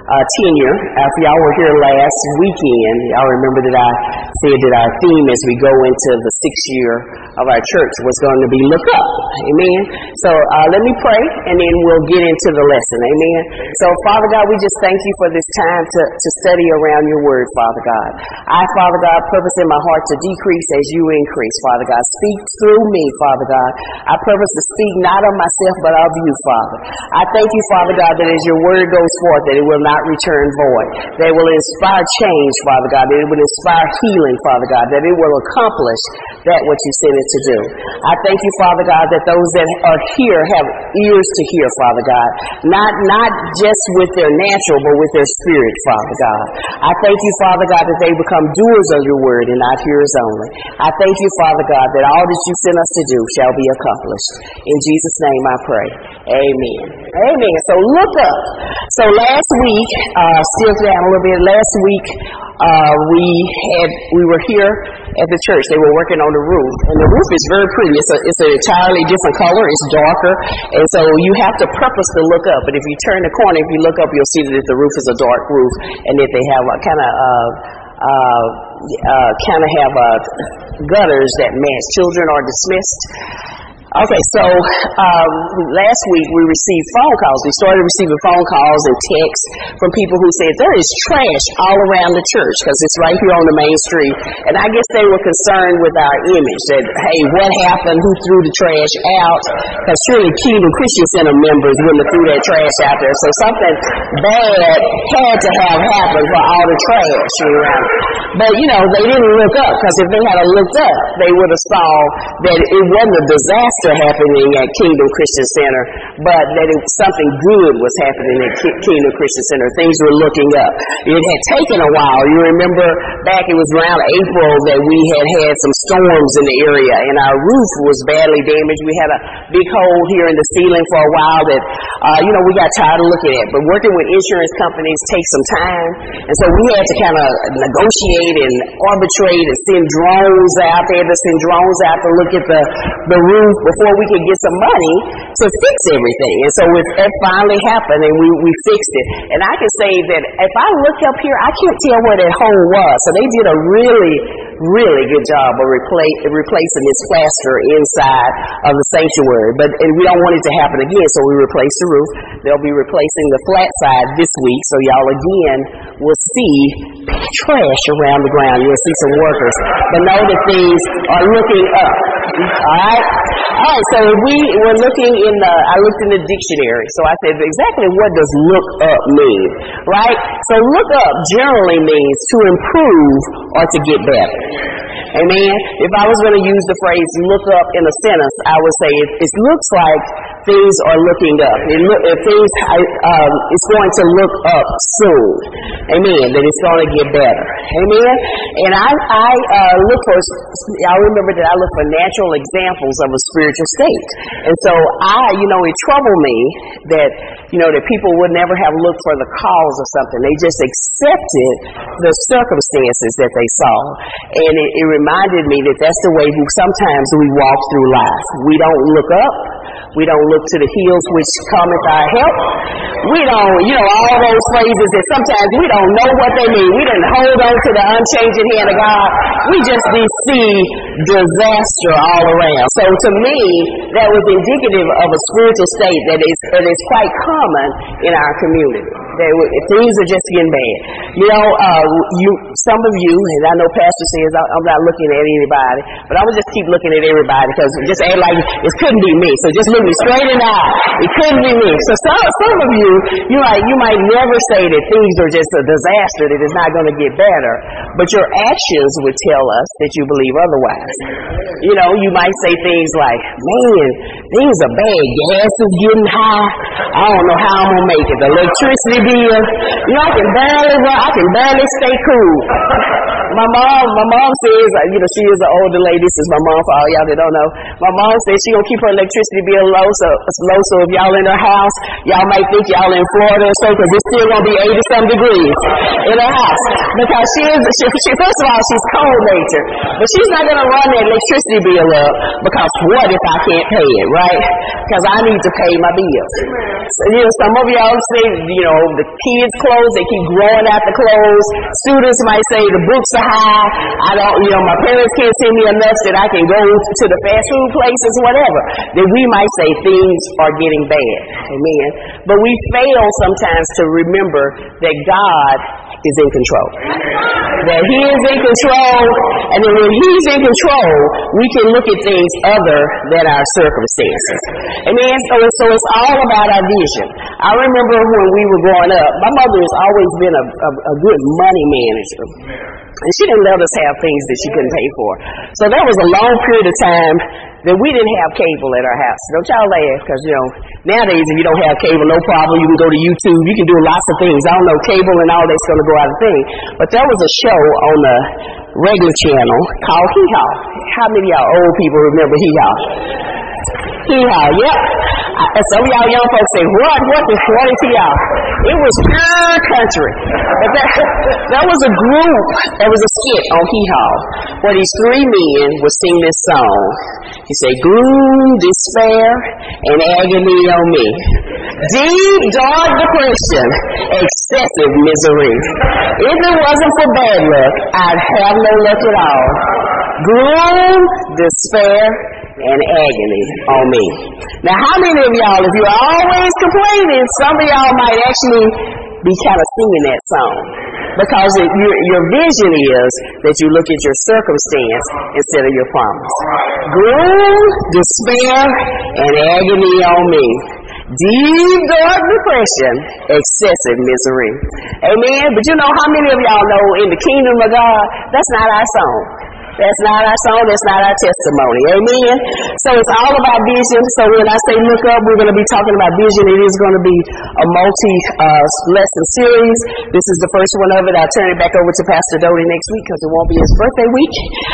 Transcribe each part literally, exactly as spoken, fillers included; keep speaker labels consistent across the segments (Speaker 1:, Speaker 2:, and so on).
Speaker 1: uh, tenure. If y'all were here last weekend, y'all remember that I said that our theme as we go into the sixth year of our church was going to be look up. Amen. So uh, let me pray, and then we'll get into the lesson. Amen. So, Father God, we just thank you for this time to, to study around your word, Father God. I, Father God, purpose in my heart to decrease as you increase, Father God. Speak through me, Father God. I purpose to speak not of myself, but of you, Father. I thank you, Father God, that as your word goes forth, that it will not return void. That it will inspire change, Father God. That it will inspire healing, Father God. That it will accomplish that what you sent it to do. I thank you, Father God, that those that are here have ears to hear, Father God. Not, not just with their natural, but with their spirit, Father God. I thank you, Father God, that they become doers of your word and not hearers only. I thank you, Father God, that all that you sent us to do shall be accomplished. In Jesus' name I pray. Amen. Amen. So look up. So last week, uh, still down a little bit, last week, uh, we had, we were here at the church. They were working on the roof, and the roof is very pretty. It's a, it's an entirely different color. It's darker, and so you have to purpose to look up. But if you turn the corner, if you look up, you'll see that the roof is a dark roof, and that they have a kind of, uh, uh, uh, kind of have uh, gutters that match. Children are dismissed. Okay, so um, last week we received phone calls. We started receiving phone calls and texts from people who said there is trash all around the church because it's right here on the main street. And I guess they were concerned with our image that, hey, what happened? Who threw the trash out? Because surely Kingdom Christian Center members wouldn't have threw that trash out there. So something bad had to have happened for all the trash around. But, you know, they didn't look up because if they had looked up, they would have saw that it wasn't a disaster happening at Kingdom Christian Center, but that it, something good was happening at K- Kingdom Christian Center. Things were looking up. It had taken a while. You remember back, it was around April that we had had some storms in the area, and our roof was badly damaged. We had a big hole here in the ceiling for a while that, uh, you know, we got tired of looking at. But working with insurance companies takes some time, and so we had to kind of negotiate and arbitrate and send drones out there to send drones out to look at the, the roof before we could get some money to fix everything. And so it, it finally happened, and we, we fixed it. And I can say that if I look up here, I can't tell where that hole was. So they did a really, really good job of replace, replacing this plaster inside of the sanctuary. But and we don't want it to happen again, so we replaced the roof. They'll be replacing the flat side this week, so y'all again will see trash around the ground. You'll see some workers. But know that things are looking up. All right? All right, so we were looking in the, I looked in the dictionary. So I said, exactly what does look up mean? Right? So look up generally means to improve or to get better. Amen? If I was going to use the phrase look up in a sentence, I would say it, it looks like things are looking up. It look, if things, um, it's going to look up soon. Amen? That it's going to get better. Amen? And I, I uh, look for, I remember that I look for natural examples of a spiritual state. And so I, you know, it troubled me that, you know, that people would never have looked for the cause of something. They just accepted the circumstances that they saw. And it, it reminded me that that's the way we, sometimes we walk through life. We don't look up. We don't look to the hills which cometh our help. We don't, you know, all those phrases that sometimes we don't know what they mean. We didn't hold on to the unchanging hand of God. We just see disaster all around. So to me, that was indicative of a spiritual state that is, that is quite common in our community. They, things are just getting bad. You know, uh, you, some of you, and I know Pastor says I'm not looking at anybody, but I would just keep looking at everybody because just act like it couldn't be me. So just look me straight in the eye. It couldn't be me. So some, some of you, you might, you might never say that things are just a disaster, that it's not going to get better, but your actions would tell us that you believe otherwise. You know, you might say things like, man, things are bad. Gas is getting high. I don't know how I'm going to make it. The electricity bill, you know, I can barely run, I can barely stay cool. my mom, my mom says, you know, she is an older lady. This is my mom for all y'all that don't know. My mom says she gonna keep her electricity bill low, so low. So if y'all in her house, y'all might think y'all in Florida or so, because it's still gonna be eighty some degrees in her house. Because she is, she, she first of all, she's cold natured, but she's not gonna run that electricity bill up. Because what if I can't pay it, right? Because I need to pay my bills. So, you know, some of y'all say, you know, the kids' clothes, they keep growing out the clothes. Students might say the books are high. I don't, you know, my parents can't send me enough that I can go to the fast food places, whatever. Then we might say things are getting bad. Amen. But we fail sometimes to remember that God is in control. That He is in control, and then when He's in control, we can look at things other than our circumstances. Amen. So, so it's all about our vision. I remember when we were growing up, my mother has always been a, a, a good money manager. And she didn't let us have things that she couldn't pay for. So there was a long period of time that we didn't have cable at our house. Don't y'all laugh, because, you know, nowadays if you don't have cable, no problem. You can go to YouTube. You can do lots of things. I don't know, cable and all that's going to go out of thing. But there was a show on the regular channel called Hee Haw. How many of y'all old people remember Hee Haw? Hee Haw, yep. Uh, some of y'all young folks say, what, what, is, what is Hee Haw? It was pure country. But that, that was a group, there was a skit on Hee Haw where these three men would sing this song. He said, gloom, despair, and agony on me. Deep, dark depression, excessive misery. If it wasn't for bad luck, I'd have no luck at all. Gloom, despair, and agony on me. Now, how many of y'all, if you're always complaining, some of y'all might actually be kind of singing that song? Because it, your, your vision is that you look at your circumstance instead of your promise. Gloom, despair, and agony on me. Deep, dark depression, excessive misery. Amen? But you know how many of y'all know in the kingdom of God, that's not our song. That's not our song. That's not our testimony. Amen? So it's all about vision. So when I say look up, we're going to be talking about vision. It is going to be a multi-lesson uh, series. This is the first one of it. I'll turn it back over to Pastor Doty next week because it won't be his birthday week.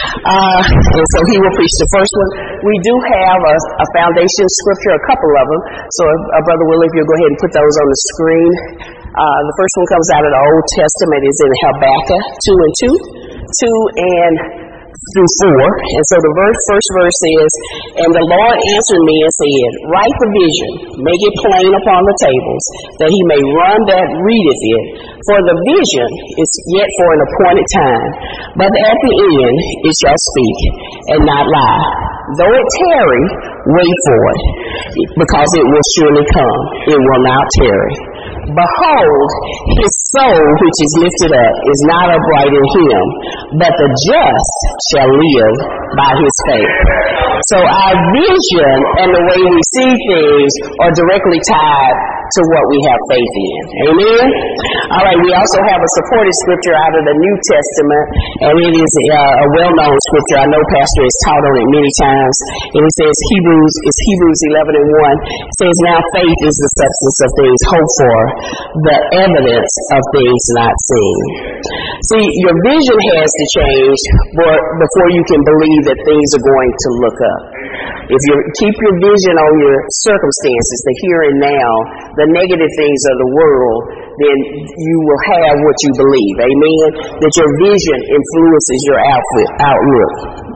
Speaker 1: Uh, and so he will preach the first one. We do have a, a foundation scripture, a couple of them. So uh, Brother Willie, if you'll go ahead and put those on the screen. Uh, the first one comes out of the Old Testament. It's in Habakkuk two and two. two and through four. And so the verse, first verse says, and the Lord answered me and said, write the vision, make it plain upon the tables, that he may run that readeth it. For the vision is yet for an appointed time, but at the end it shall speak and not lie. Though it tarry, wait for it, because it will surely come. It will not tarry. Behold, his soul which is lifted up is not upright in him, but the just shall live by his faith. So our vision and the way we see things are directly tied to what we have faith in. Amen? All right, we also have a supported scripture out of the New Testament, and it is uh, a well-known scripture. I know Pastor has taught on it many times, and it says Hebrews, it's Hebrews eleven and one. It says, now faith is the substance of things hoped for, the evidence of things not seen. See, your vision has to change before you can believe that things are going to look up. If you keep your vision on your circumstances, the here and now, the negative things of the world, then you will have what you believe. Amen? That your vision influences your outlook.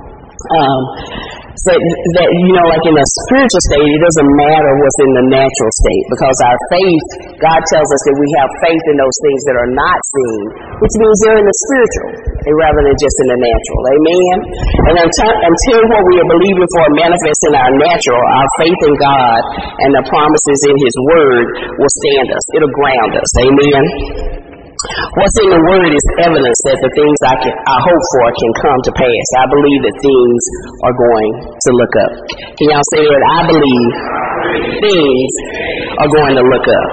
Speaker 1: Um, so that, you know, like in a spiritual state, it doesn't matter what's in the natural state, because our faith, God tells us that we have faith in those things that are not seen, which means they're in the spiritual rather than just in the natural. Amen? And until, until what we are believing for manifests in our natural, our faith in God and the promises in his word will stand us. It'll ground us. Amen? What's in the word is evidence that the things I can, I hope for can come to pass. I believe that things are going to look up. Can y'all say it? I believe things are going to look up.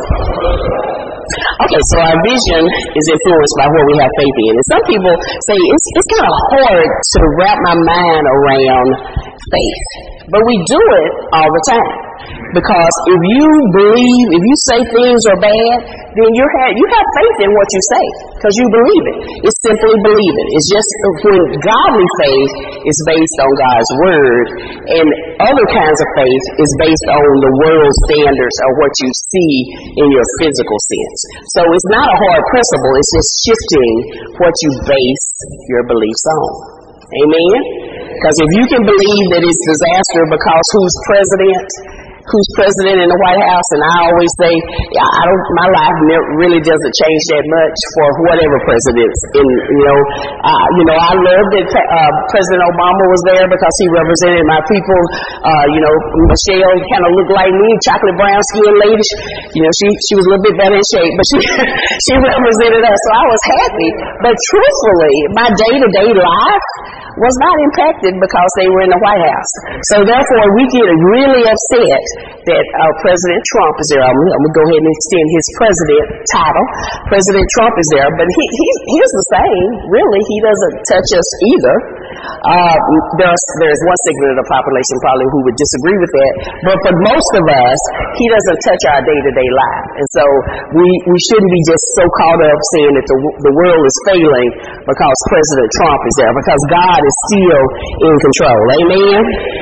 Speaker 1: Okay, so our vision is influenced by what we have faith in. And some people say it's, it's kind of hard to wrap my mind around faith. But we do it all the time. Because if you believe, if you say things are bad, then you have, you have faith in what you say because you believe it. It's simply believing. It's just when godly faith is based on God's word, and other kinds of faith is based on the world standards of what you see in your physical sense. So it's not a hard principle. It's just shifting what you base your beliefs on. Amen? Because if you can believe that it's disaster because who's president, who's president in the White House, and I always say, yeah, I don't, my life really doesn't change that much for whatever president's in, you know, uh, you know, I love that uh, President Obama was there because he represented my people. Uh, you know, Michelle kind of looked like me, chocolate brown skin lady. You know, she she was a little bit better in shape, but she she represented us, so I was happy. But truthfully, my day to day life was not impacted because they were in the White House. So therefore, we get really upset that uh, President Trump is there. I'm, I'm going to go ahead and extend his president title. President Trump is there, but he, he he's the same. Really, he doesn't touch us either. Uh, there's there's one segment of the population probably who would disagree with that, but for most of us, he doesn't touch our day-to-day life, and so we we shouldn't be just so caught up saying that the the world is failing because President Trump is there, because God is still in control. Amen.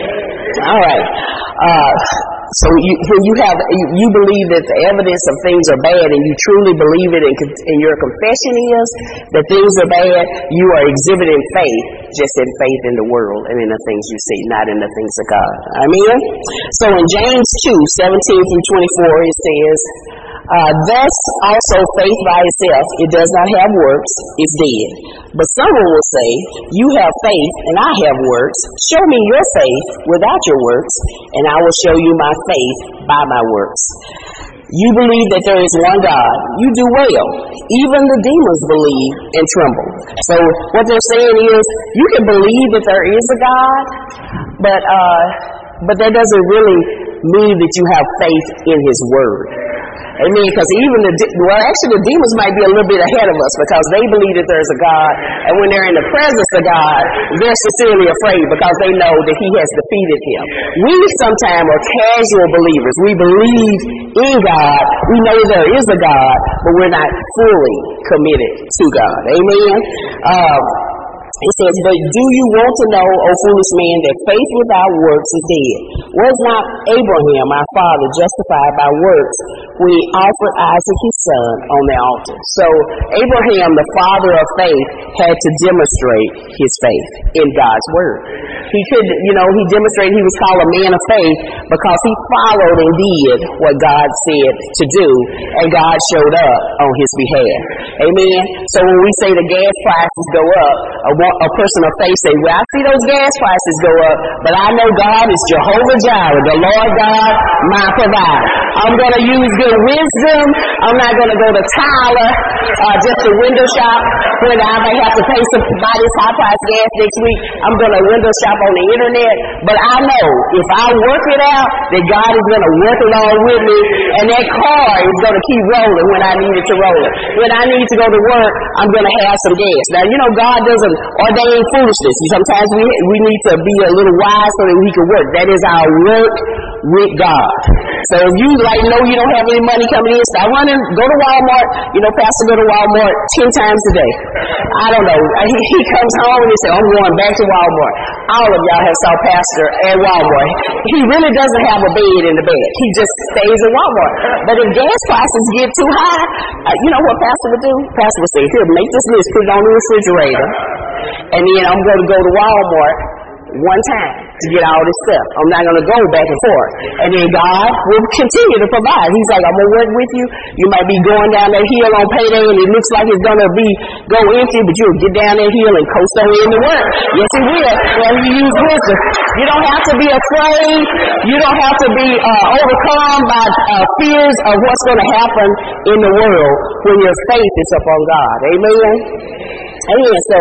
Speaker 1: All right. Uh, So you, when you have, you, you believe that the evidence of things are bad, and you truly believe it, and, and your confession is that things are bad, you are exhibiting faith, just in faith in the world and in the things you see, not in the things of God. Amen? So in James two, seventeen through twenty-four, it says, uh, thus also faith by itself, it does not have works, is dead. But someone will say, you have faith and I have works. Show me your faith without your works, and I will show you my faith by my works. You believe that there is one God. You do well. Even the demons believe and tremble. So what they're saying is, you can believe that there is a God, but uh, but that doesn't really mean that you have faith in His Word. Amen. Because even the, well, actually the demons might be a little bit ahead of us because they believe that there's a God, and when they're in the presence of God, they're sincerely afraid because they know that He has defeated Him. We sometimes are casual believers. We believe in God. We know there is a God, but we're not fully committed to God. Amen. Um, It says, but do you want to know, O foolish man, that faith without works is dead? Was not Abraham, our father, justified by works when he offered Isaac his son on the altar? So Abraham, the father of faith, had to demonstrate his faith in God's word. He could, you know, he demonstrated he was called a man of faith because he followed and did what God said to do, and God showed up on his behalf. Amen. So when we say the gas prices go up, a a person of faith say, well, I see those gas prices go up, but I know God is Jehovah Jireh, the Lord God, my provider. I'm going to use good wisdom. I'm not going to go to Tyler, uh, just a window shop when I may have to pay some, buy this high price gas next week. I'm going to window shop on the internet, but I know if I work it out, that God is going to work along with me, and that car is going to keep rolling when I need it to roll it. When I need to go to work, I'm going to have some gas. Now, you know, God doesn't ordain foolishness. Sometimes we we need to be a little wise so that we can work. That is our work with God. So if you like know you don't have any money coming in, start running, go to Walmart. You know, Pastor go to Walmart ten times a day. I don't know. He, he comes home and he says, I'm going back to Walmart. All of y'all have saw Pastor at Walmart. He really doesn't have a bed in the bed. He just stays at Walmart. But if gas prices get too high, uh, you know what Pastor would do? Pastor would say, here, make this list, put it on the refrigerator, and then I'm going to go to Walmart one time to get all this stuff. I'm not going to go back and forth. And then God will continue to provide. He's like, I'm going to work with you. You might be going down that hill on payday and it looks like it's going to be go empty, but you'll get down that hill and coast on into work. Yes, it will. Well, you use wisdom. You don't have to be afraid. You don't have to be uh, overcome by uh, fears of what's going to happen in the world when your faith is upon God. Amen? Amen. So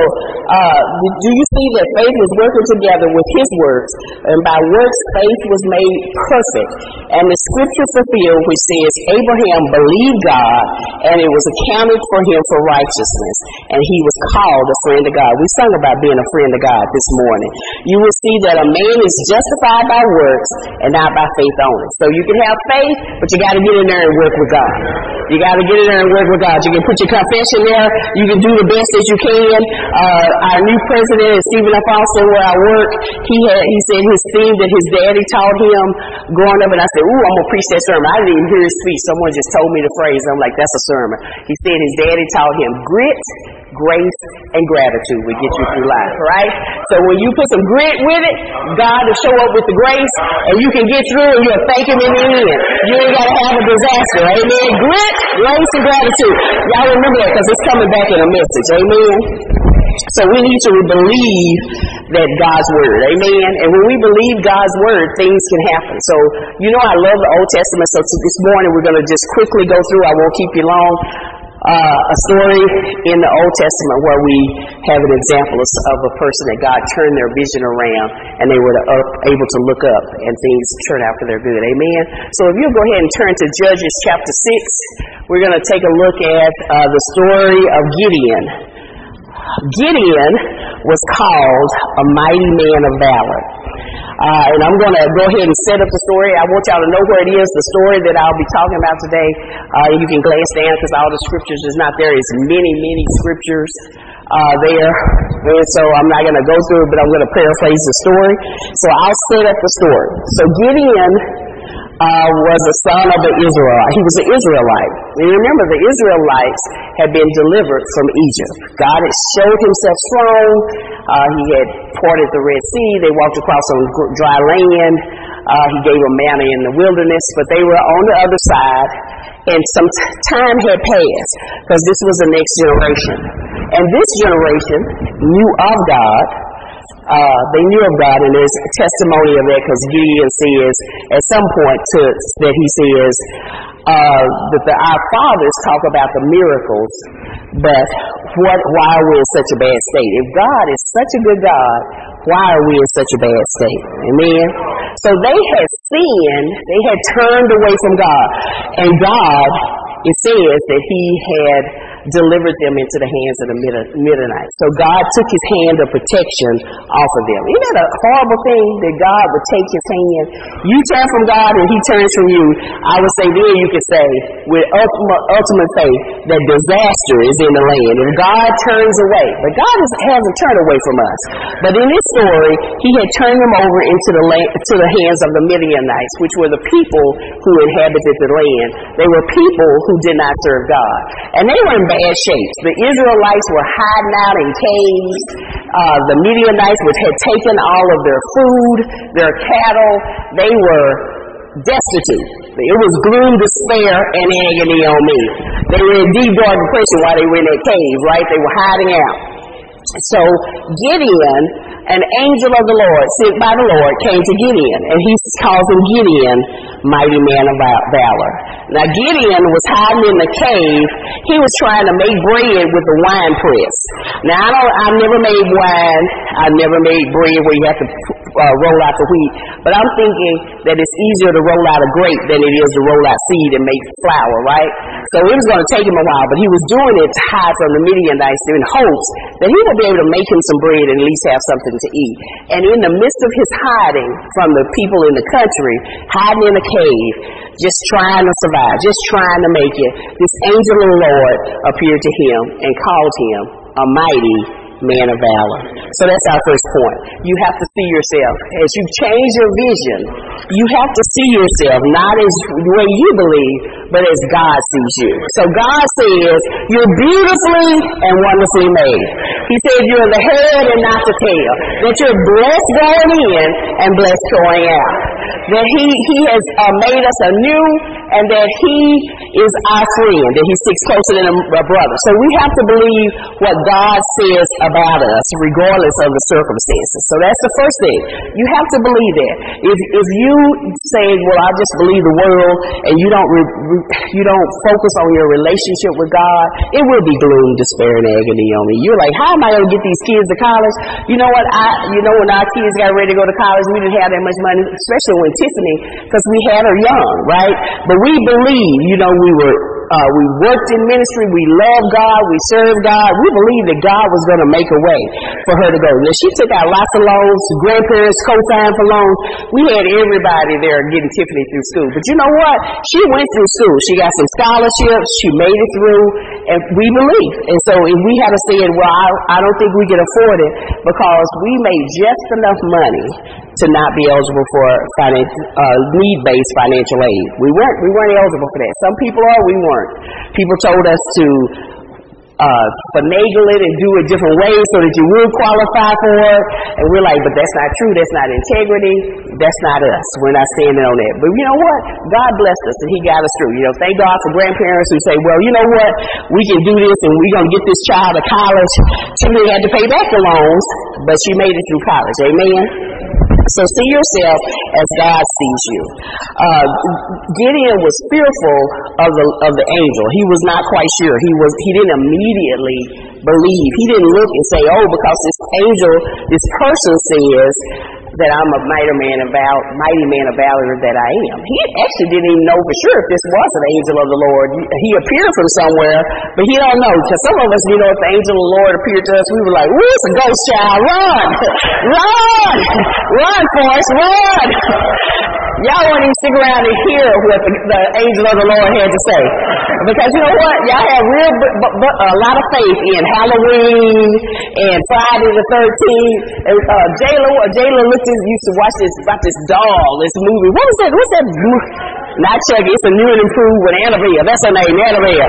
Speaker 1: uh, do you see that faith was working together with his works, and by works faith was made perfect? And the scripture fulfilled, which says, Abraham believed God, and it was accounted for him for righteousness, and he was called a friend of God. We sung about being a friend of God this morning. You will see that a man is justified by works and not by faith only. So you can have faith, but you got to get in there and work with God. You got to get in there and work with God. You can put your confession there. You can do the best that you can. Uh, our new president is Stephen F. Austin, where I work. He had, he said his theme that his daddy taught him growing up, and I said, ooh, I'm going to preach that sermon. I didn't even hear his speech. Someone just told me the phrase. I'm like, that's a sermon. He said his daddy taught him grit, grace, and gratitude will get you through life, right? So when you put some grit with it, God will show up with the grace, and you can get through, and you'll thank him in the end. You ain't got to have a disaster, amen? Grit, grace, and gratitude. Y'all remember that because it's coming back in a message, amen? So we need to believe that God's word, amen? And when we believe God's word, things can happen. So, you know, I love the Old Testament. So this morning we're going to just quickly go through. I won't keep you long. Uh, a story in the Old Testament where we have an example of, of a person that God turned their vision around and they were up, able to look up and things turn out for their good. Amen. So if you'll go ahead and turn to Judges chapter six, we're going to take a look at uh, the story of Gideon. Gideon was called a mighty man of valor. Uh, and I'm going to go ahead and set up the story. I want y'all to know where it is, the story that I'll be talking about today. Uh, you can glance down because all the scriptures is not there. It's many, many scriptures uh, there. And so I'm not going to go through it, but I'm going to paraphrase the story. So I'll set up the story. So Gideon uh, was a son of an Israelite. He was an Israelite. And remember, the Israelites had been delivered from Egypt. God had showed himself strong. Uh, he had parted the Red Sea. They walked across on dry land. Uh, he gave them manna in the wilderness, but they were on the other side. And some t- time had passed because this was the next generation. And this generation knew of God. Uh, they knew of God, and there's a testimony of that because Gideon says at some point to, that he says uh, that the, our fathers talk about the miracles, but what, why are we in such a bad state? If God is such a good God, why are we in such a bad state? Amen? So they had sinned, they had turned away from God, and God, it says that he had delivered them into the hands of the Midianites. So God took his hand of protection off of them. Isn't that a horrible thing that God would take his hand? You turn from God and he turns from you. I would say then you could say with ultimate, ultimate faith that disaster is in the land. And God turns away. But God is, hasn't turned away from us. But in this story, he had turned them over into the land, to the hands of the Midianites, which were the people who inhabited the land. They were people who did not serve God. And they were in bad shape. The Israelites were hiding out in caves. Uh, the Midianites which had taken all of their food, their cattle. They were destitute. It was gloom, despair, and agony on me. They were in deep dark depression while they were in that cave, right? They were hiding out. So Gideon, an angel of the Lord, sent by the Lord, came to Gideon, and he calls him Gideon, mighty man of valor. Now Gideon was hiding in the cave. He was trying to make bread with a wine press. Now I don't, I've never made wine. I've never made bread where you have to uh, roll out the wheat. But I'm thinking that it's easier to roll out a grape than it is to roll out seed and make flour, right? So it was going to take him a while, but he was doing it to hide from the Midianites in hopes that he would be able to make him some bread and at least have something to eat. And in the midst of his hiding from the people in the country, hiding in a cave, just trying to survive, just trying to make it, this angel of the Lord appeared to him and called him a mighty man of valor. So that's our first point. You have to see yourself. As you change your vision, you have to see yourself not as the way you believe, but as God sees you. So God says, you're beautifully and wonderfully made. He said you're the head and not the tail. That you're blessed going in and blessed going out. that he, he has uh, made us anew, and that he is our friend, that he sticks closer than a brother. So we have to believe what God says about us, regardless of the circumstances. So that's the first thing. You have to believe that. If if you say, well, I just believe the world, and you don't re, re, you don't focus on your relationship with God, it will be gloom, despair, and agony on me. You're like, how am I going to get these kids to college? You know what? I you know when our kids got ready to go to college, we didn't have that much money, especially when Tiffany, because we had her young, right? But we believe, you know, we were Uh, we worked in ministry. We loved God. We served God. We believed that God was going to make a way for her to go. Now, she took out lots of loans. Grandparents co-signed for loans. We had everybody there getting Tiffany through school. But you know what? She went through school. She got some scholarships. She made it through. And we believe. And so if we had to say, well, I, I don't think we can afford it because we made just enough money to not be eligible for finance, uh, need-based financial aid. We weren't, we weren't eligible for that. Some people are, we weren't. People told us to uh, finagle it and do it different ways so that you would qualify for it. And we're like, but that's not true. That's not integrity. That's not us. We're not standing on that. But you know what? God blessed us and he got us through. You know, thank God for grandparents who say, well, you know what? We can do this and we're going to get this child to college. Tiffany had to pay back the loans, but she made it through college. Amen? So see yourself as God sees you. Uh, Gideon was fearful of the of the angel. He was not quite sure. He was he didn't immediately believe. He didn't look and say, "Oh, because this angel, this person says that I'm a mighty man of val, mighty man of valor that I am." He actually didn't even know for sure if this was an angel of the Lord. He appeared from somewhere, but he don't know. Because some of us, you know, if the angel of the Lord appeared to us, we were like, "Ooh, it's a ghost child! Run, run, run, Forrest, run!" Y'all won't even stick around and hear what the, the angel of the Lord had to say, because you know what? Y'all have real b- b- b- a lot of faith in Halloween and Friday the thirteenth. And uh, Jayla, Jayla looked at, used to watch this about this doll, this movie. What was that? What's that? Not Chucky. It's a new and improved with Annabelle. That's her name, Annabelle.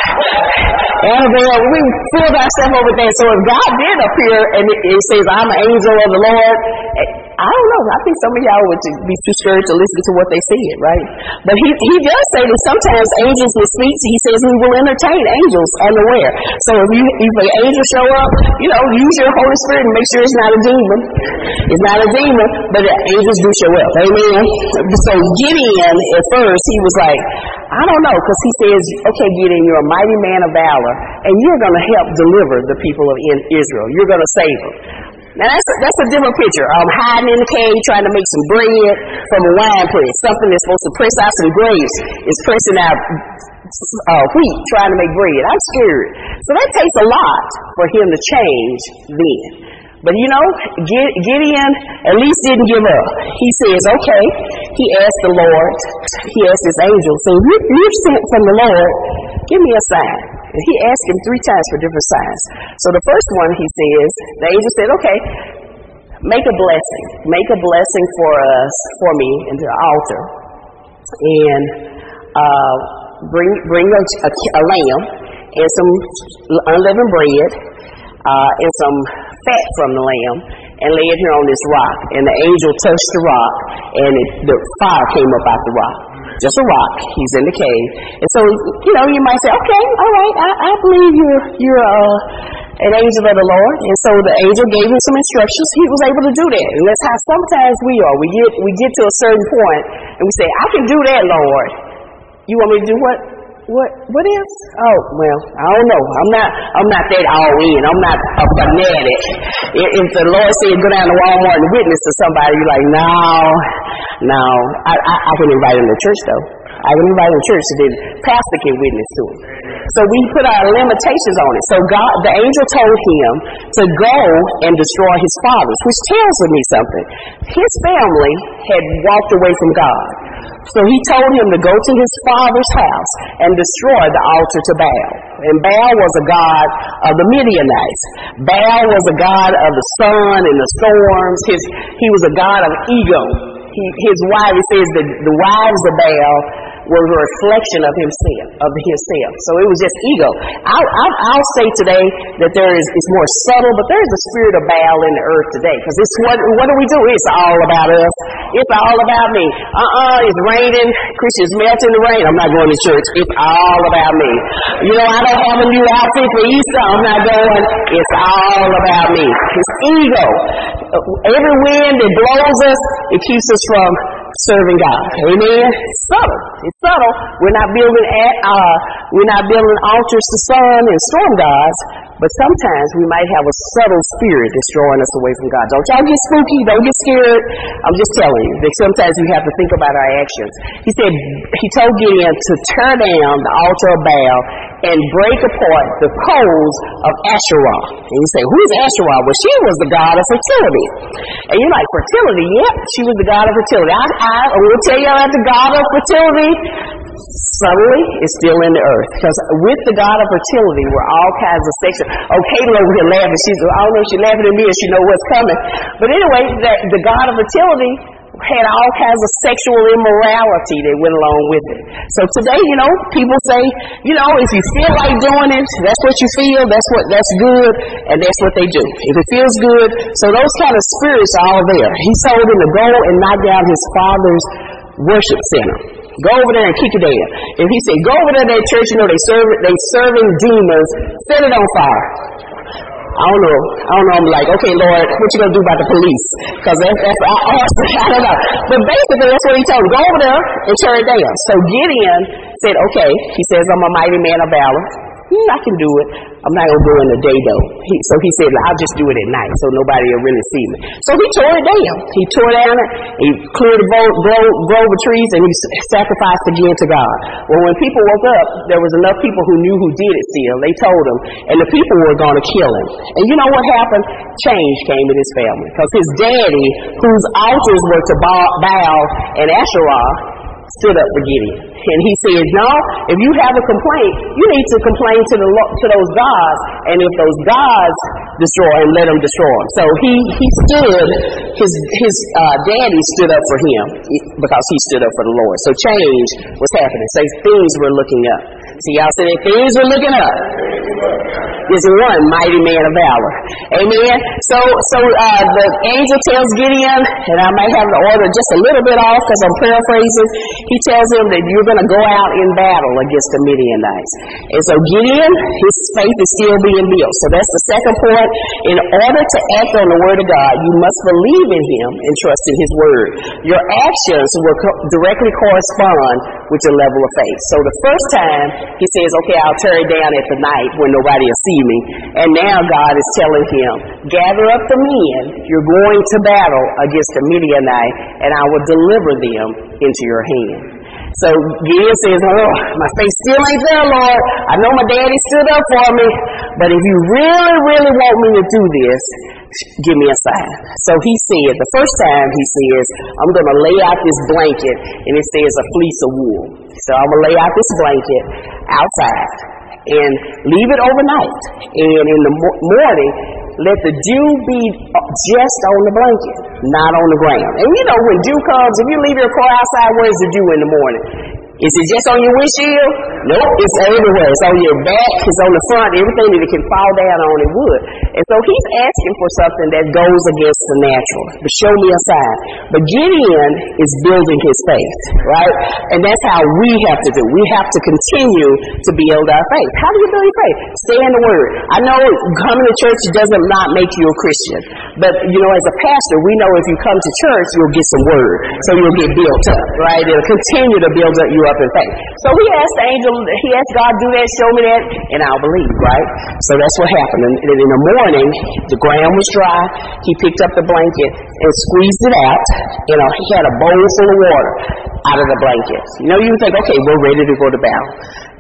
Speaker 1: Annabelle. We filled ourselves over there. So if God did appear and it, it says, "I'm an angel of the Lord," I don't know. I think some of y'all would be too scared to listen to what they said, right? But he he does say that sometimes angels will speak. He says we will entertain angels unaware. So if you if an angel show up, you know, use your Holy Spirit and make sure it's not a demon. It's not a demon, but the angels do show up. Amen. So Gideon, at first, he was like, I don't know, because he says, okay, Gideon, you're a mighty man of valor, and you're going to help deliver the people of Israel. You're going to save them. Now, that's a, that's a different picture. I'm hiding in the cave trying to make some bread from a wine press. Something that's supposed to press out some grapes is pressing out uh, wheat trying to make bread. I'm scared. So that takes a lot for him to change then. But you know, Gideon at least didn't give up. He says, okay, he asked the Lord, he asked his angel, so you're sent from the Lord, give me a sign. And he asked him three times for different signs. So the first one, he says, the angel said, okay, make a blessing. Make a blessing for us, for me, into the altar. And uh, bring bring a, a, a lamb and some unleavened bread uh, and some fat from the lamb, and lay it here on this rock. And the angel touched the rock, and it, the fire came up out the rock. Just a rock. He's in the cave. And so, you know, you might say, okay, all right, I, I believe you're you're uh, an angel of the Lord. And so the angel gave him some instructions. He was able to do that. And that's how sometimes we are. We get we get to a certain point, and we say, I can do that, Lord. You want me to do what? What what is? Oh, well, I don't know. I'm not I'm not that all in. I'm not a fanatic. If, if the Lord said go down to Walmart and witness to somebody, you're like, no, no. I, I, I can invite him to church though. I can invite him to church so then pastor can witness to him. So we put our limitations on it. So God, the angel told him to go and destroy his fathers, which tells me something. His family had walked away from God. So he told him to go to his father's house and destroy the altar to Baal. And Baal was a god of the Midianites. Baal was a god of the sun and the storms. His, he was a god of ego. He, his wife, it says that the wives of Baal was a reflection of himself, of himself. So it was just ego. I'll, I'll, I'll say today that there is, it's more subtle, but there is a spirit of Baal in the earth today. Because it's what, what do we do? It's all about us. It's all about me. Uh-uh, it's raining. Christians melt in the rain. I'm not going to church. It's all about me. You know, I don't have a new outfit for Easter. I'm not going. It's all about me. It's ego. Every wind that blows us, it keeps us from serving God. Amen. It's subtle. It's subtle. We're not building at, uh, we're not building altars to sun and storm gods, but sometimes we might have a subtle spirit that's drawing us away from God. Don't y'all get spooky. Don't get scared. I'm just telling you that sometimes we have to think about our actions. He said, he told Gideon to tear down the altar of Baal and break apart the poles of Asherah. And you say, who is Asherah? Well, she was the god of fertility. And you're like, fertility? Yep, she was the god of fertility. I, I, I will tell you that the god of fertility subtly is still in the earth. Because with the god of fertility were all kinds of section. Oh, Caitlin over here laughing. She's, I don't know if she's laughing at me or she know what's coming. But anyway, the, the god of fertility had all kinds of sexual immorality that went along with it. So today, you know, people say, you know, if you feel like doing it, that's what you feel, that's what, that's good, and that's what they do. If it feels good, so those kind of spirits are all there. He told him to go and knock down his father's worship center. Go over there and kick it down. If he said, go over there to that church, you know, they serve, they serving demons, set it on fire. I don't know. I don't know. I'm like, okay, Lord, what you gonna do about the police? Because that's, that's I, I don't know. But basically, that's what he told him. Go over there and tear it down. So Gideon said, okay. He says, I'm a mighty man of valor. Hmm, I can do it. I'm not going to go in the day, though. He, so he said, I'll just do it at night so nobody will really see me. So he tore it down. He tore down it. He cleared the grove, grove, grove of trees, and he sacrificed again to God. Well, when people woke up, there was enough people who knew who did it still. They told him, and the people were going to kill him. And you know what happened? Change came in his family. Because his daddy, whose altars were to Baal and Asherah, stood up for Gideon. And he said, no, if you have a complaint, you need to complain to the to those gods. And if those gods destroy him, let them destroy him. So he, he stood, his his uh, daddy stood up for him because he stood up for the Lord. So change was happening. So things were looking up. See, y'all said things were looking up. There's one mighty man of valor. Amen. So so uh, the angel tells Gideon, and I might have the order just a little bit off because I'm paraphrasing. He tells him that you're going to go out in battle against the Midianites. And so Gideon, his faith is still being built. So that's the second point. In order to act on the word of God, you must believe in him and trust in his word. Your actions will co- directly correspond with your level of faith. So the first time he says, okay, I'll tear it down at the night when nobody will see me. And now God is telling him, gather up the men, you're going to battle against the Midianites, and I will deliver them into your hand. So Gideon says, oh, my faith still ain't there, Lord. I know my daddy stood up for me, but if you really, really want me to do this, give me a sign. So he said, the first time he says, I'm going to lay out this blanket, and it says a fleece of wool. So I'm going to lay out this blanket outside and leave it overnight. And in the mo- morning, let the dew be just on the blanket, not on the ground. And you know, when dew comes, if you leave your car outside, where's the dew in the morning? Is it just on your windshield? Nope, it's everywhere. It's on your back, it's on the front, everything that it can fall down on, it would. And so he's asking for something that goes against the natural. But show me a sign. But Gideon is building his faith, right? And that's how we have to do. We have to continue to build our faith. How do you build your faith? Stay in the word. I know coming to church doesn't not make you a Christian. But, you know, as a pastor, we know if you come to church, you'll get some word. So you'll get built up, right? It'll continue to build up you up in faith. So he asked the angel, he asked God, do that, show me that, and I'll believe, right? So that's what happened. And in the morning, the ground was dry. He picked up the blanket and squeezed it out. You know, he had a bowl full of water out of the blanket. You know, you think, okay, we're ready to go to battle.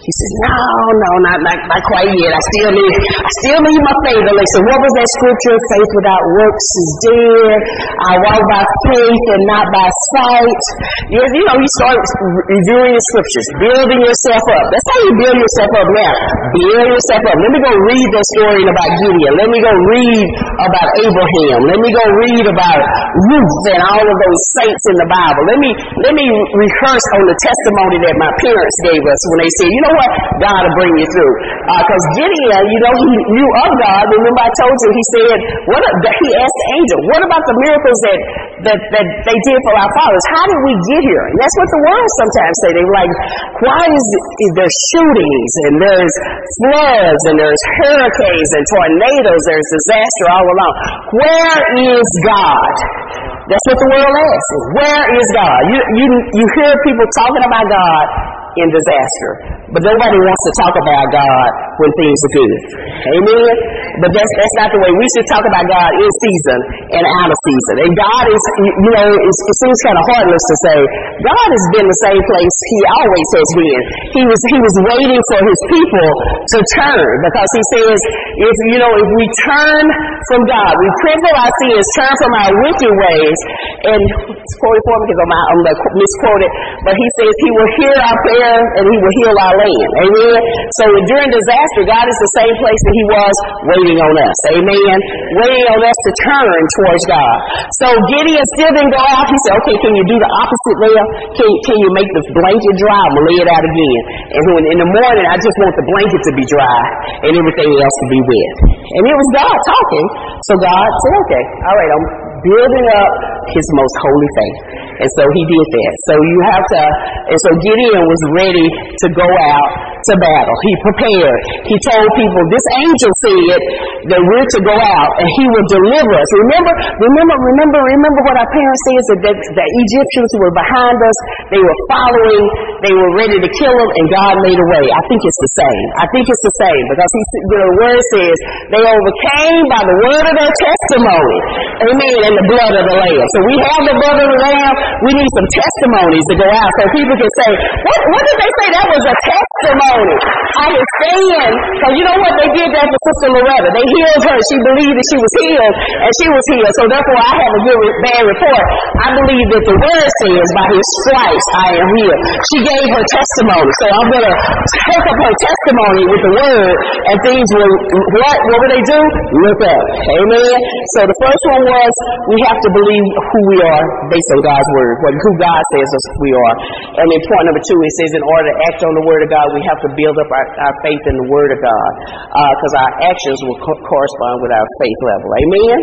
Speaker 1: He said, no, no, not, not, not quite yet. I still need, I still need my faith. And they said, what was that scripture? Faith without works is dead. I walk by faith and not by sight. You, you know, you start reviewing the scriptures, building yourself up. That's how you build yourself up now. Build yourself up. Let me go read that story about Gideon. Let me go read about Abraham. Let me go read about Ruth and all of those saints in the Bible. Let me, let me rehearse on the testimony that my parents gave us when they said, you know what? God will bring you through. Because uh, Gideon, you know, he knew of God. Remember I told you, he said, what? A, he asked the angel, what about the miracles that, that, that they did for our fathers? How did we get here? And that's what the world sometimes say. They were like, why is it, there's shootings and there's floods and there's hurricanes and tornadoes, there's disaster all along. Where is God? That's what the world asks. Where is God? You, you, you hear people talking about God in disaster, but nobody wants to talk about God when things are good. Amen? But that's that's not the way. We should talk about God in season and out of season. And God is, you know, it seems kind of heartless to say, God has been the same place He always has been. He was He was waiting for His people to turn, because He says, if you know, if we turn from God, we repent for our sins, turn from our wicked ways, and it's quoted for me because I'm, I'm misquoted, but He says He will hear our prayer and He will heal our land. Amen? So during disaster, God is the same place that He was, waiting on us. Amen? Waiting on us to turn towards God. So Gideon still didn't go out. He said, okay, can you do the opposite there? Can, can you make the blanket dry? I'm going to lay it out again. And when in the morning, I just want the blanket to be dry and everything else to be wet. And it was God talking. So God said, okay, all right, I'm building up His most holy faith. And so He did that. So you have to, and so Gideon was ready to go out to battle. He prepared. He told people, this angel said that we're to go out and He will deliver us. Remember, remember, remember, remember what our parents said, that the, the Egyptians were behind us. They were following. They were ready to kill them, and God made a way. I think it's the same. I think it's the same, because He, the word says they overcame by the word of their testimony. Amen. And the blood of the Lamb. So we have the blood of the Lamb. We need some testimonies to go out so people can say, what, what did they say? That was a testimony. I was saying, because you know what? They did that to Sister Loretta. They healed her. She believed that she was healed, and she was healed. So therefore, I have a good, bad report. I believe that the word says, by His stripes, I am healed. She gave her testimony. So I'm going to hook up her testimony with the word, and things will, what? What will they do? Look up. Amen? So the first one was, we have to believe who we are based on God's word, what, who God says us we are. And then point number two, it says in order to act on the word of God, we have to build up our, our faith in the word of God, because uh, our actions will co- correspond with our faith level. Amen?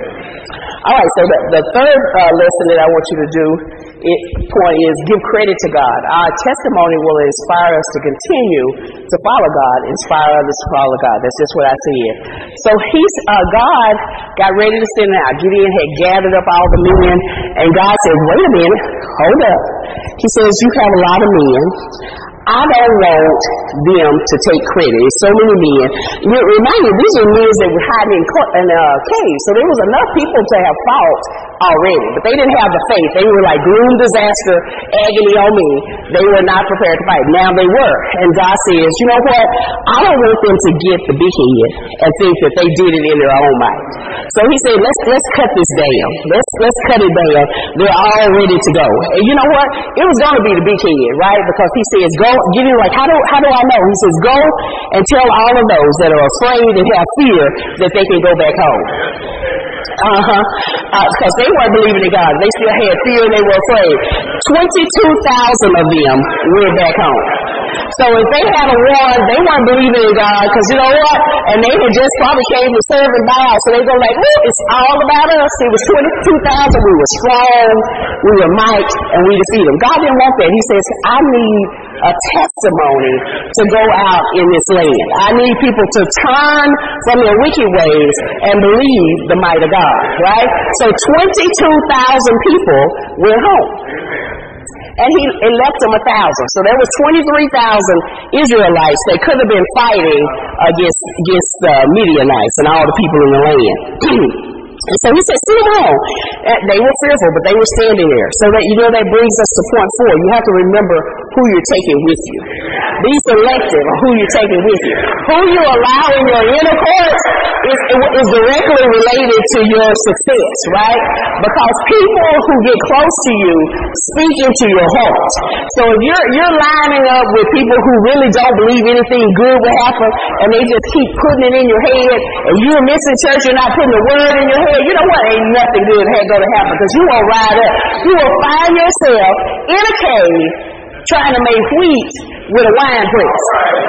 Speaker 1: All right, so the, the third uh, lesson that I want you to do, it, point is give credit to God. Our testimony will inspire us to continue to follow God, inspire others to follow God. That's just what I said. So he's uh, God got ready to send out. Gideon had gathered up all the men, and God said, wait a minute, hold up. He says, you have a lot of men. I don't want them to take credit. There's so many men. Remind you, these are men that were hiding in, in a cave. So there was enough people to have fought already. But they didn't have the faith. They were like gloom, disaster, agony on me. They were not prepared to fight. Now they were. And God says, you know what? I don't want them to get the big head and think that they did it in their own might. So he said, let's let's cut this down. Let's let's cut it down. They're all ready to go. And you know what? It was going to be the big head, right? Because he says, go. Gideon, like, how do how do I know? He says, go and tell all of those that are afraid and have fear that they can go back home. Uh-huh. Uh, because they weren't believing in God. They still had fear and they were afraid. twenty-two thousand of them went back home. So if they had a war, they weren't believing in God, because you know what? And they had just probably came to serve and bow. So they go like, oh, it's all about us. It was twenty-two thousand. We were strong. We were might, and we defeated them. God didn't want that. He says, I need a testimony to go out in this land. I need people to turn from their wicked ways and believe the might of God, right? So twenty-two thousand people went home. And he and left them a thousand. So there was twenty-three thousand Israelites that could have been fighting against, against the Midianites and all the people in the land. And so he said, send them home. They were fearful, but they were standing there. So that, you know, that brings us to point four. You have to remember who you're taking with you. Be selective of who you're taking with you. Who you allow in your intercourse is, is directly related to your success, right? Because people who get close to you speak into your heart. So if you're, you're lining up with people who really don't believe anything good will happen, and they just keep putting it in your head, and you're missing church, you're not putting the word in your head, you know what? Ain't nothing good going to happen, because you won't ride up. You will find yourself in a cave trying to make wheat with a wine press.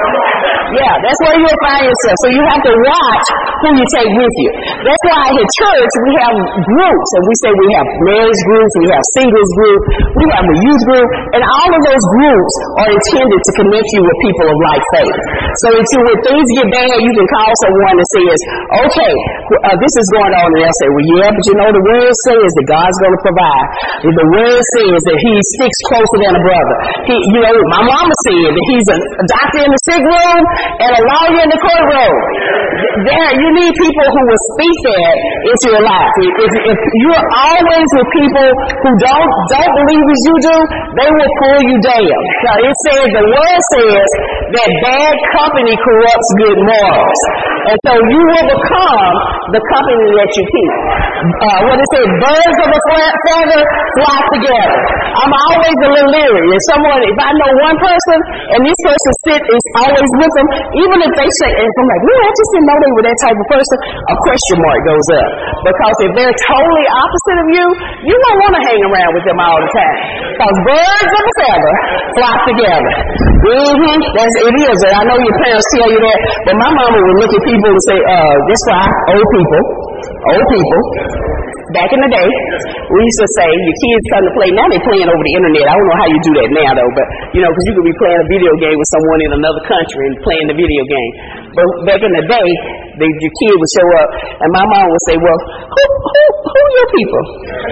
Speaker 1: Yeah, that's where you'll find yourself. So you have to watch who you take with you. That's why at church we have groups, and we say we have marriage groups, we have singles group, we have a youth group, and all of those groups are intended to connect you with people of like faith. So if you, when things get bad, you can call someone that says, okay, uh, this is going on, and they'll say, well, yeah, but you know, the word says that God's going to provide. The word says that he sticks closer than a brother. He, you know, my mama said that he's a, a doctor in the sick room and a lawyer in the courtroom. There, you need people who will speak that into your life. If, if, if you're always with people who don't don't believe as you do, they will pull you down. Now, it says, the word says that bad company corrupts good morals. And so you will become the company that you keep. Uh, what it says, birds of a feather flock together. I'm always a little leery. If someone, if I know one person and this person sit is always with them, even if they say, and I'm like, no, I just didn't know they were that type of person, a question mark goes up. Because if they're totally opposite of you, you don't want to hang around with them all the time. Because birds of a feather flock together. Mm-hmm. That's, it is. And I know your parents tell you that, but my mama would look at people and say, uh, that's why old people, old people, back in the day, we used to say, your kids come to play. Now they're playing over the internet. I don't know how you do that now, though. But, you know, because you could be playing a video game with someone in another country and playing the video game. But back in the day, the, your kid would show up, and my mom would say, well, who, who, who are your people?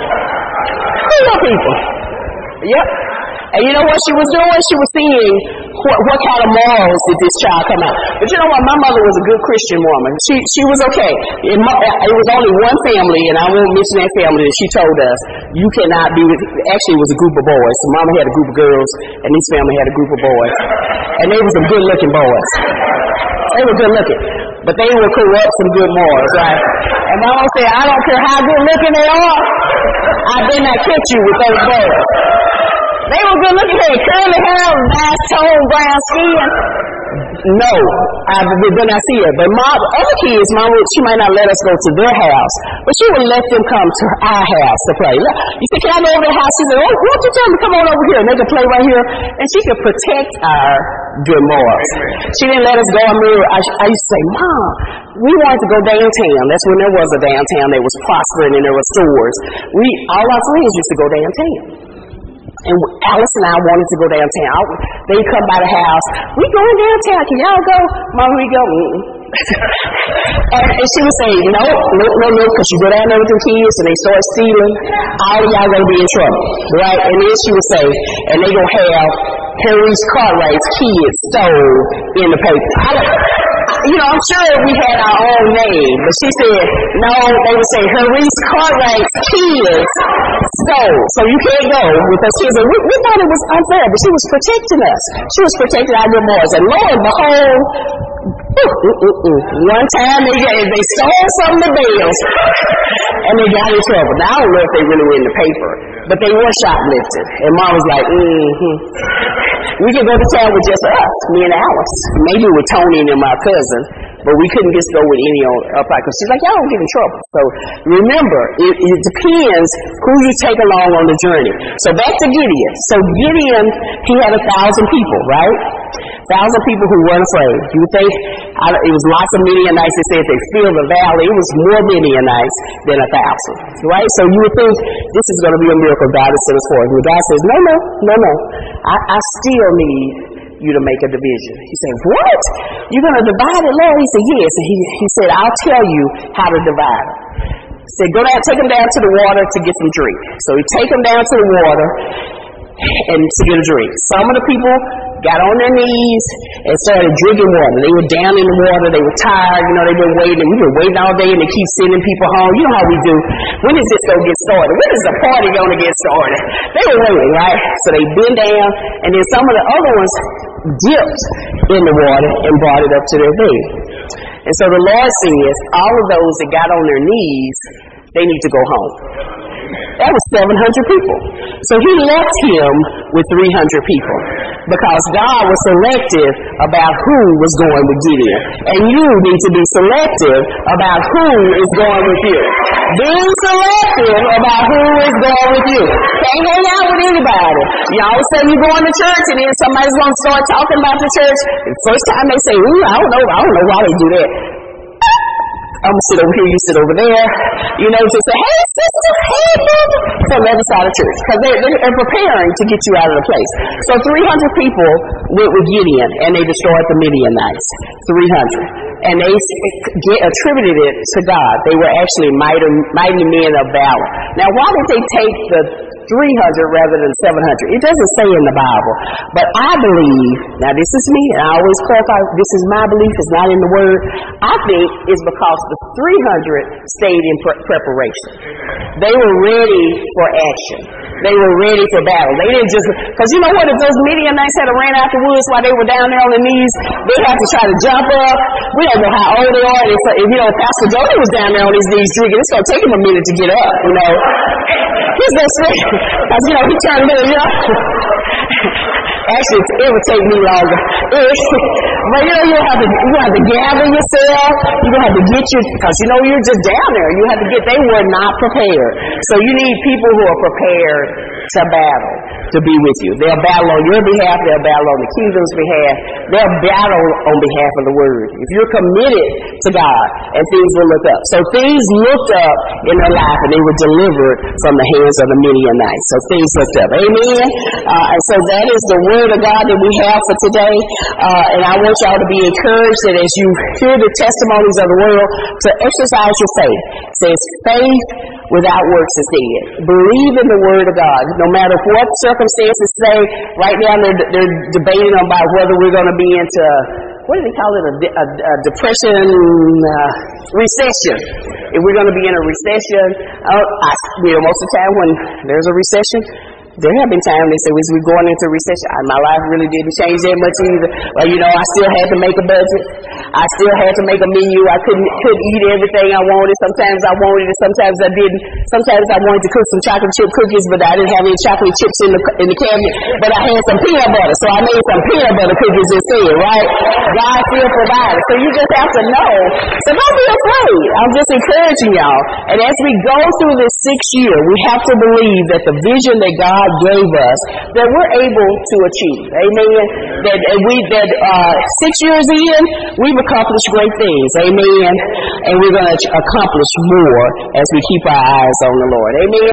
Speaker 1: Who are your people? Yep. And you know what she was doing? She was seeing what, what kind of morals did this child come out. But you know what? My mother was a good Christian woman. She she was okay. It, it was only one family, and I won't mention that family, that she told us, you cannot be with, actually it was a group of boys. So mama had a group of girls, and this family had a group of boys. And they were some good looking boys. They were good looking. But they would corrupt some good morals, right? And mama said, I don't care how good looking they are, I did not catch you with those boys. They were good looking, they had curly hair, nice tone, brown skin. No, I did not see it. But mom, other kids, mom, she might not let us go to their house, but she would let them come to our house to play. You said, can I go over to the house? She said, oh, why don't you tell them to come on over here and they can play right here? And she could protect our good morals. She didn't let us go. I mean, I, I used to say, Mom, we wanted to go downtown. That's when there was a downtown. There was prospering and there were stores. We, all our friends used to go downtown. And Alice and I wanted to go downtown. They come by the house. We going downtown. Can y'all go? Mom, we go. and, and she would say, no, no, no, no, because you go down there with the kids and they start stealing. All of y'all going to be in trouble. Right? And then she would say, and they going to have Harry's Cartwright's kids stole in the paper. I, you know, I'm sure we had our own name, but she said, no, they would say Harry's Cartwright's kids stole. So you can't go with us kids. And we, we thought it was unfair, but she was protecting us. She was protecting our good boys. And lo and behold, ooh, ooh, ooh, ooh. one time they got, they stole some of the bills and they got in trouble. Now, I don't know if they really were in the paper, but they were shoplifting. And Mom was like, mm-hmm. We could go to town with just us, me and Alice. Maybe with Tony and my cousin, but we couldn't just go with any on up like, because she's like, y'all don't get in trouble. So remember, it, it depends who you take along on the journey. So back to Gideon. So Gideon, he had a thousand people, right? Thousand people who weren't afraid. You would think I, it was lots of Midianites that said they filled the valley. It was more Midianites than a thousand, right? So you would think this is going to be a miracle God has sent us for. And God says, no, no, no, no. I, I still need you to make a division. He said, what? You're going to divide it, Lord? He said, yes. And he, he said, I'll tell you how to divide it. He said, go down, take them down to the water to get some drink. So he take them down to the water and to get a drink. Some of the people got on their knees and started drinking water. They were down in the water. They were tired. You know, they've been waiting. We've been waiting all day, and they keep sending people home. You know how we do. When is this going to get started? When is the party going to get started? They were waiting, right? So they bent down, and then some of the other ones dipped in the water and brought it up to their bed. And so the Lord says, all of those that got on their knees, they need to go home. That was seven hundred people. So he left him with three hundred people because God was selective about who was going with Gideon. And you need to be selective about who is going with you. Being selective about who is going with you. Can't hang out with anybody. You always say you're going to church and then somebody's going to start talking about the church. The first time they say, ooh, I don't know, I don't know why they do that. I'm going to sit over here, you sit over there. You know, just say, hey, sister, hey, brother, from the other side of church. Because they're, they're preparing to get you out of the place. So three hundred people went with Gideon, and they destroyed the Midianites. three hundred. And they get, attributed it to God. They were actually mighty, mighty men of valor. Now, why did they take the three hundred rather than seven hundred? It doesn't say in the Bible. But I believe, now this is me, and I always clarify, this is my belief, it's not in the Word. I think it's because the three hundred stayed in pre- preparation. They were ready for action. They were ready for battle. They didn't just, because you know what, if those Midianites had ran out the woods while they were down there on their knees, they had to try to jump up. We don't know how old they are. If, if you know, Pastor Jody was down there on his knees drinking, it's going to take him a minute to get up, you know. He's going to say, because, you know, he turned to, you know. Actually, it would take me longer. But you know, you have to you have to gather yourself. You're gonna have to get your, because you know you're just down there. You have to get. They were not prepared, so you need people who are prepared to battle, to be with you. They'll battle on your behalf. They'll battle on the kingdom's behalf. They'll battle on behalf of the word. If you're committed to God, and things will look up. So things looked up in their life, and they were delivered from the hands of the Midianites. So things looked up. Amen. Uh, and so that is the word of God that we have for today. Uh, and I want y'all to be encouraged that as you hear the testimonies of the world, to exercise your faith. It says faith without works is dead. Believe in the word of God. No matter what circumstances say, right now they're, they're debating about whether we're going to be into, what do they call it, a, a, a depression, uh, recession. If we're going to be in a recession, uh, I, you know, most of the time when there's a recession, there have been times they say, we're going into recession. My life really didn't change that much either. Well, you know, I still had to make a budget. I still had to make a menu. I couldn't couldn't eat everything I wanted. Sometimes I wanted it, sometimes I didn't. Sometimes I wanted to cook some chocolate chip cookies, but I didn't have any chocolate chips in the in the cabinet. But I had some peanut butter, so I made some peanut butter cookies instead, right? God still provided. So you just have to know. So don't be afraid. I'm just encouraging y'all. And as we go through this sixth year, we have to believe that the vision that God gave us, that we're able to achieve. Amen. That we that uh, six years in, we've accomplished great things. Amen. And we're going to accomplish more as we keep our eyes on the Lord. Amen.